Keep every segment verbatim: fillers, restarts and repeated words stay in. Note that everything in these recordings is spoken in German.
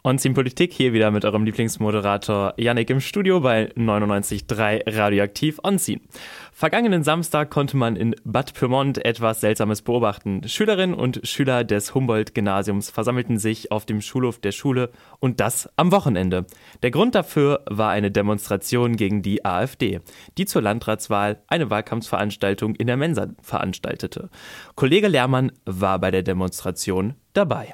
OnScene Politik hier wieder mit eurem Lieblingsmoderator Yannick im Studio bei neunundneunzig Komma drei Radioaktiv OnScene. Vergangenen Samstag konnte man in Bad Pyrmont etwas Seltsames beobachten. Schülerinnen und Schüler des Humboldt-Gymnasiums versammelten sich auf dem Schulhof der Schule und das am Wochenende. Der Grund dafür war eine Demonstration gegen die AfD, die zur Landratswahl eine Wahlkampfveranstaltung in der Mensa veranstaltete. Kollege Lehrmann war bei der Demonstration dabei.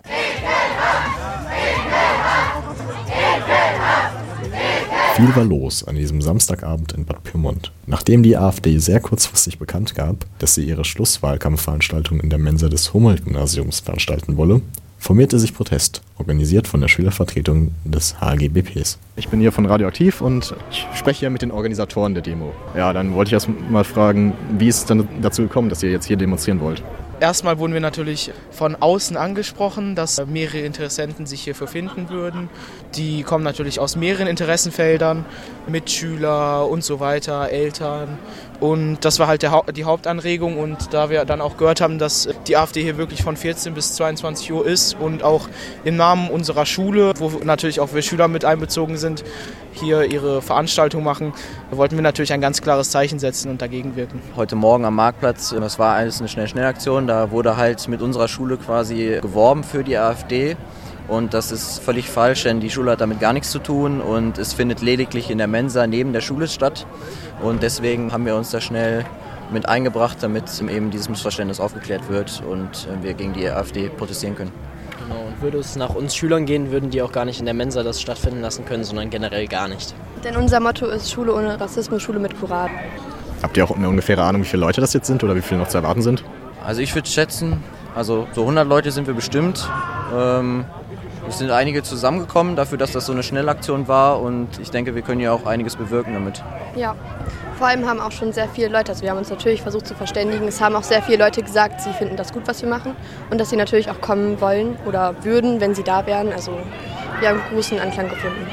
Viel war los an diesem Samstagabend in Bad Pyrmont. Nachdem die AfD sehr kurzfristig bekannt gab, dass sie ihre Schlusswahlkampfveranstaltung in der Mensa des Humboldt-Gymnasiums veranstalten wolle, formierte sich Protest, organisiert von der Schülervertretung des H G B Ps. Ich bin hier von Radioaktiv und ich spreche hier mit den Organisatoren der Demo. Ja, dann wollte ich erst mal fragen, wie ist es dann dazu gekommen, dass ihr jetzt hier demonstrieren wollt? Erstmal wurden wir natürlich von außen angesprochen, dass mehrere Interessenten sich hierfür finden würden. Die kommen natürlich aus mehreren Interessenfeldern, Mitschüler und so weiter, Eltern. Und das war halt der Haupt, die Hauptanregung. Und da wir dann auch gehört haben, dass die AfD hier wirklich von vierzehn bis zweiundzwanzig Uhr ist und auch im Namen unserer Schule, wo natürlich auch wir Schüler mit einbezogen sind, hier ihre Veranstaltung machen, wollten wir natürlich ein ganz klares Zeichen setzen und dagegen wirken. Heute Morgen am Marktplatz, das war alles eine Schnell-Schnell-Aktion, da wurde halt mit unserer Schule quasi geworben für die AfD. Und das ist völlig falsch, denn die Schule hat damit gar nichts zu tun und es findet lediglich in der Mensa neben der Schule statt. Und deswegen haben wir uns da schnell mit eingebracht, damit eben dieses Missverständnis aufgeklärt wird und wir gegen die AfD protestieren können. Genau, und würde es nach uns Schülern gehen, würden die auch gar nicht in der Mensa das stattfinden lassen können, sondern generell gar nicht. Denn unser Motto ist Schule ohne Rassismus, Schule mit Courage. Habt ihr auch eine ungefähre Ahnung, wie viele Leute das jetzt sind oder wie viele noch zu erwarten sind? Also ich würde schätzen, also so hundert Leute sind wir bestimmt. Ähm, Es sind einige zusammengekommen dafür, dass das so eine Schnellaktion war und ich denke, wir können ja auch einiges bewirken damit. Ja, vor allem haben auch schon sehr viele Leute, also wir haben uns natürlich versucht zu verständigen, es haben auch sehr viele Leute gesagt, sie finden das gut, was wir machen und dass sie natürlich auch kommen wollen oder würden, wenn sie da wären. Also wir haben großen Anklang gefunden.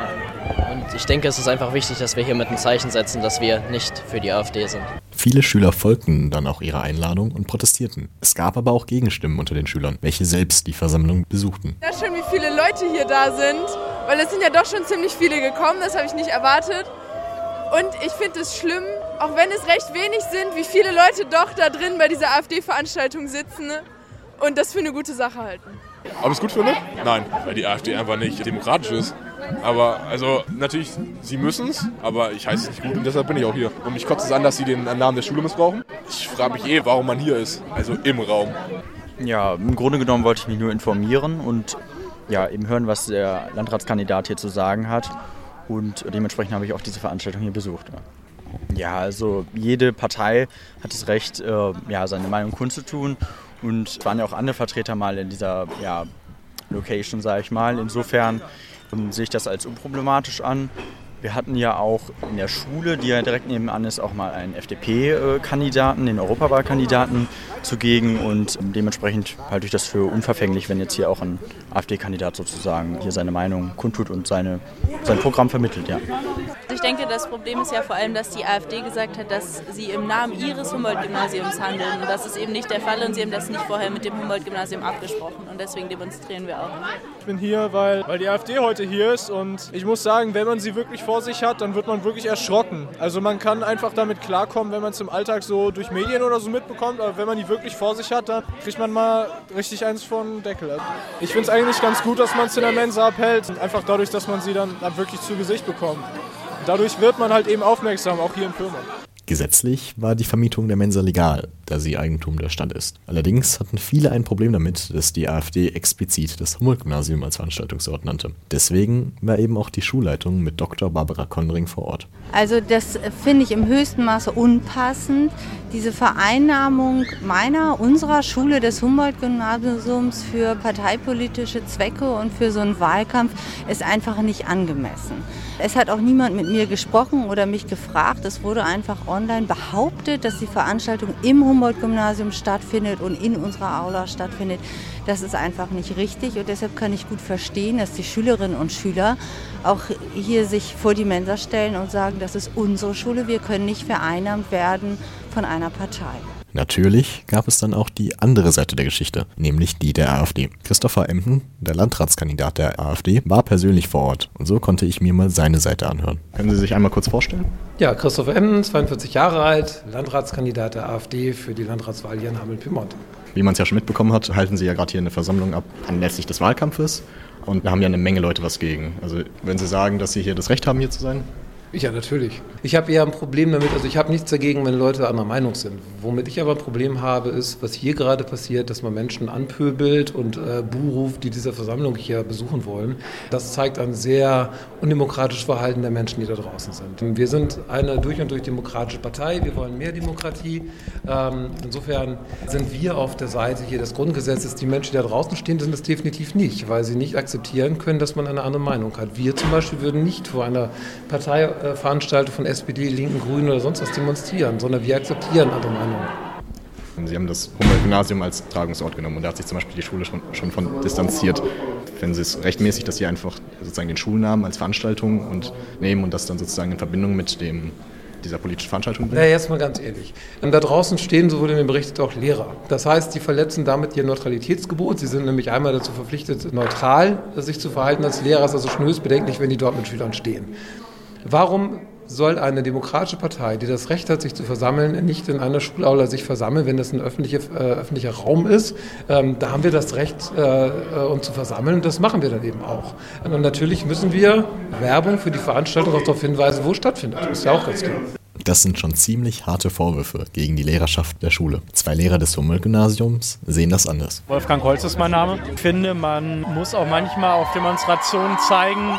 Und ich denke, es ist einfach wichtig, dass wir hier mit ein Zeichen setzen, dass wir nicht für die AfD sind. Viele Schüler folgten dann auch ihrer Einladung und protestierten. Es gab aber auch Gegenstimmen unter den Schülern, welche selbst die Versammlung besuchten. Ja, schon wie viele Leute hier da sind, weil es sind ja doch schon ziemlich viele gekommen, das habe ich nicht erwartet. Und ich finde es schlimm, auch wenn es recht wenig sind, wie viele Leute doch da drin bei dieser AfD-Veranstaltung sitzen und das für eine gute Sache halten. Ob ich es gut finde? Nein, weil die AfD einfach nicht demokratisch ist. Aber also natürlich, sie müssen es, aber ich heiße es nicht gut und deshalb bin ich auch hier. Und mich kotzt es an, dass sie den Namen der Schule missbrauchen. Ich frage mich eh, warum man hier ist, also im Raum. Ja, im Grunde genommen wollte ich mich nur informieren und ja, eben hören, was der Landratskandidat hier zu sagen hat. Und dementsprechend habe ich auch diese Veranstaltung hier besucht. Ja, also jede Partei hat das Recht, äh, ja, seine Meinung kundzutun. Und es waren ja auch andere Vertreter mal in dieser ja, Location, sage ich mal. Insofern ähm, sehe ich das als unproblematisch an. Wir hatten ja auch in der Schule, die ja direkt nebenan ist, auch mal einen F D P-Kandidaten, den Europawahlkandidaten zugegen. Und dementsprechend halte ich das für unverfänglich, wenn jetzt hier auch ein AfD-Kandidat sozusagen hier seine Meinung kundtut und seine, sein Programm vermittelt. Ja. Ich denke, das Problem ist ja vor allem, dass die AfD gesagt hat, dass sie im Namen ihres Humboldt-Gymnasiums handeln. Und das ist eben nicht der Fall und sie haben das nicht vorher mit dem Humboldt-Gymnasium abgesprochen. Und deswegen demonstrieren wir auch. Ich bin hier, weil, weil die AfD heute hier ist und ich muss sagen, wenn man sie wirklich vor sich hat, dann wird man wirklich erschrocken. Also man kann einfach damit klarkommen, wenn man es im Alltag so durch Medien oder so mitbekommt, aber wenn man die wirklich vor sich hat, dann kriegt man mal richtig eins von Deckel. Ich finde es eigentlich ganz gut, dass man es in der Mensa abhält, einfach dadurch, dass man sie dann, dann wirklich zu Gesicht bekommt. Dadurch wird man halt eben aufmerksam, auch hier in Pyrmont. Gesetzlich war die Vermietung der Mensa legal, da sie Eigentum der Stadt ist. Allerdings hatten viele ein Problem damit, dass die AfD explizit das Humboldt-Gymnasium als Veranstaltungsort nannte. Deswegen war eben auch die Schulleitung mit Doktor Barbara Kondring vor Ort. Also das finde ich im höchsten Maße unpassend. Diese Vereinnahmung meiner, unserer Schule des Humboldt-Gymnasiums für parteipolitische Zwecke und für so einen Wahlkampf ist einfach nicht angemessen. Es hat auch niemand mit mir gesprochen oder mich gefragt. Es wurde einfach online behauptet, dass die Veranstaltung im Humboldt-Gymnasium stattfindet und in unserer Aula stattfindet. Das ist einfach nicht richtig und deshalb kann ich gut verstehen, dass die Schülerinnen und Schüler auch hier sich vor die Mensa stellen und sagen, das ist unsere Schule, wir können nicht vereinnahmt werden von einer Partei. Natürlich gab es dann auch die andere Seite der Geschichte, nämlich die der AfD. Christopher Emden, der Landratskandidat der AfD, war persönlich vor Ort und so konnte ich mir mal seine Seite anhören. Können Sie sich einmal kurz vorstellen? Ja, Christopher Emden, zweiundvierzig Jahre alt, Landratskandidat der AfD für die Landratswahl hier in Hameln-Pyrmont. Wie man es ja schon mitbekommen hat, halten Sie ja gerade hier eine Versammlung ab anlässlich des Wahlkampfes und da haben ja eine Menge Leute was gegen. Also wenn Sie sagen, dass Sie hier das Recht haben, hier zu sein? Ja, natürlich. Ich habe eher ein Problem damit, also ich habe nichts dagegen, wenn Leute anderer Meinung sind. Womit ich aber ein Problem habe, ist, was hier gerade passiert, dass man Menschen anpöbelt und äh, Buh ruft, die diese Versammlung hier besuchen wollen. Das zeigt ein sehr undemokratisches Verhalten der Menschen, die da draußen sind. Wir sind eine durch und durch demokratische Partei, wir wollen mehr Demokratie. Ähm, insofern sind wir auf der Seite hier des Grundgesetzes. Die Menschen, die da draußen stehen, sind das definitiv nicht, weil sie nicht akzeptieren können, dass man eine andere Meinung hat. Wir zum Beispiel würden nicht vor einer Partei Veranstaltungen von S P D, Linken, Grünen oder sonst was demonstrieren, sondern wir akzeptieren andere Meinungen. Sie haben das Humboldt-Gymnasium als Tragungsort genommen und da hat sich zum Beispiel die Schule schon, schon von distanziert. Finden Sie es rechtmäßig, dass Sie einfach sozusagen den Schulnamen als Veranstaltung und nehmen und das dann sozusagen in Verbindung mit dem, dieser politischen Veranstaltung bringen? Ja, jetzt mal ganz ehrlich. Und da draußen stehen, so wurde mir berichtet, auch Lehrer. Das heißt, sie verletzen damit ihr Neutralitätsgebot. Sie sind nämlich einmal dazu verpflichtet, neutral sich zu verhalten als Lehrer. Es ist also schon höchst bedenklich, wenn die dort mit Schülern stehen. Warum soll eine demokratische Partei, die das Recht hat, sich zu versammeln, nicht in einer Schulaula sich versammeln, wenn das ein öffentliche, äh, öffentlicher Raum ist? Ähm, da haben wir das Recht, äh, uns zu versammeln und das machen wir dann eben auch. Und natürlich müssen wir Werbung für die Veranstaltung auch darauf hinweisen, wo es stattfindet. Das ist ja auch ganz klar. Das sind schon ziemlich harte Vorwürfe gegen die Lehrerschaft der Schule. Zwei Lehrer des Humboldt-Gymnasiums sehen das anders. Wolfgang Holz ist mein Name. Ich finde, man muss auch manchmal auf Demonstrationen zeigen,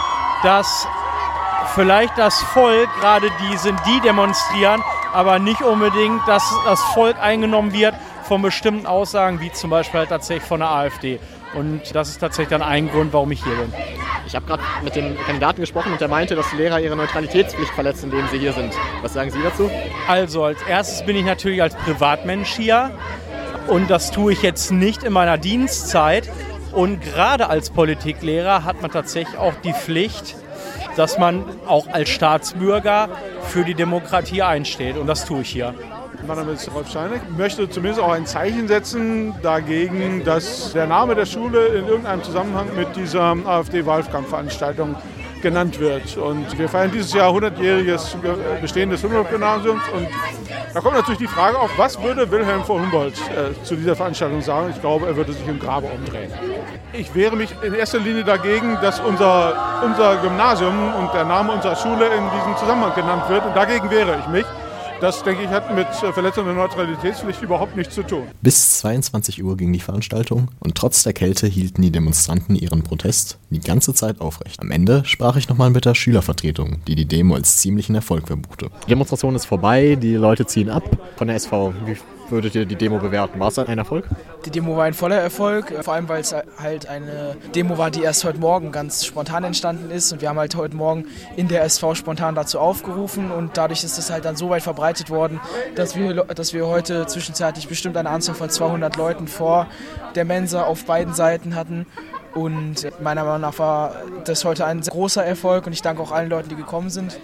dass vielleicht das Volk, gerade die sind, die demonstrieren, aber nicht unbedingt, dass das Volk eingenommen wird von bestimmten Aussagen, wie zum Beispiel halt tatsächlich von der AfD. Und das ist tatsächlich dann ein Grund, warum ich hier bin. Ich habe gerade mit dem Kandidaten gesprochen und der meinte, dass die Lehrer ihre Neutralitätspflicht verletzen, indem sie hier sind. Was sagen Sie dazu? Also als erstes bin ich natürlich als Privatmensch hier und das tue ich jetzt nicht in meiner Dienstzeit. Und gerade als Politiklehrer hat man tatsächlich auch die Pflicht, dass man auch als Staatsbürger für die Demokratie einsteht. Und das tue ich hier. Mein Name ist Rolf Scheineck. Ich möchte zumindest auch ein Zeichen setzen dagegen, dass der Name der Schule in irgendeinem Zusammenhang mit dieser AfD-Wahlkampfveranstaltung genannt wird. Und wir feiern dieses Jahr hundertjähriges Bestehen des Humboldt-Gymnasiums. Und da kommt natürlich die Frage auf, was würde Wilhelm von Humboldt äh, zu dieser Veranstaltung sagen? Ich glaube, er würde sich im Grabe umdrehen. Ich wehre mich in erster Linie dagegen, dass unser, unser Gymnasium und der Name unserer Schule in diesem Zusammenhang genannt wird. Und dagegen wehre ich mich. Das, denke ich, hat mit Verletzung der Neutralitätspflicht überhaupt nichts zu tun. Bis zweiundzwanzig Uhr ging die Veranstaltung und trotz der Kälte hielten die Demonstranten ihren Protest die ganze Zeit aufrecht. Am Ende sprach ich nochmal mit der Schülervertretung, die die Demo als ziemlichen Erfolg verbuchte. Die Demonstration ist vorbei, die Leute ziehen ab von der S V. Wie würdet ihr die Demo bewerten? War es ein Erfolg? Die Demo war ein voller Erfolg, vor allem weil es halt eine Demo war, die erst heute Morgen ganz spontan entstanden ist und wir haben halt heute Morgen in der S V spontan dazu aufgerufen und dadurch ist es halt dann so weit verbreitet worden, dass wir, dass wir heute zwischenzeitlich bestimmt eine Anzahl von zweihundert Leuten vor der Mensa auf beiden Seiten hatten. Und meiner Meinung nach war das heute ein sehr großer Erfolg und ich danke auch allen Leuten, die gekommen sind,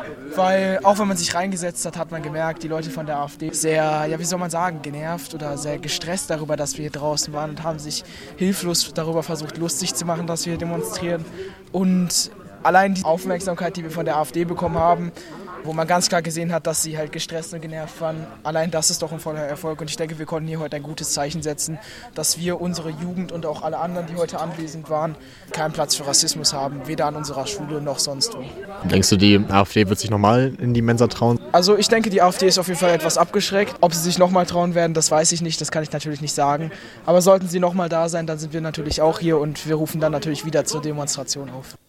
weil auch wenn man sich reingesetzt hat, hat man gemerkt, die Leute von der AfD sehr, ja wie soll man sagen, genervt oder sehr gestresst darüber, dass wir hier draußen waren und haben sich hilflos darüber versucht, lustig zu machen, dass wir hier demonstrieren. Und allein die Aufmerksamkeit, die wir von der AfD bekommen haben, wo man ganz klar gesehen hat, dass sie halt gestresst und genervt waren. Allein das ist doch ein voller Erfolg und ich denke, wir konnten hier heute ein gutes Zeichen setzen, dass wir, unsere Jugend und auch alle anderen, die heute anwesend waren, keinen Platz für Rassismus haben, weder an unserer Schule noch sonst wo. Denkst du, die AfD wird sich nochmal in die Mensa trauen? Also ich denke, die AfD ist auf jeden Fall etwas abgeschreckt. Ob sie sich nochmal trauen werden, das weiß ich nicht, das kann ich natürlich nicht sagen. Aber sollten sie nochmal da sein, dann sind wir natürlich auch hier und wir rufen dann natürlich wieder zur Demonstration auf.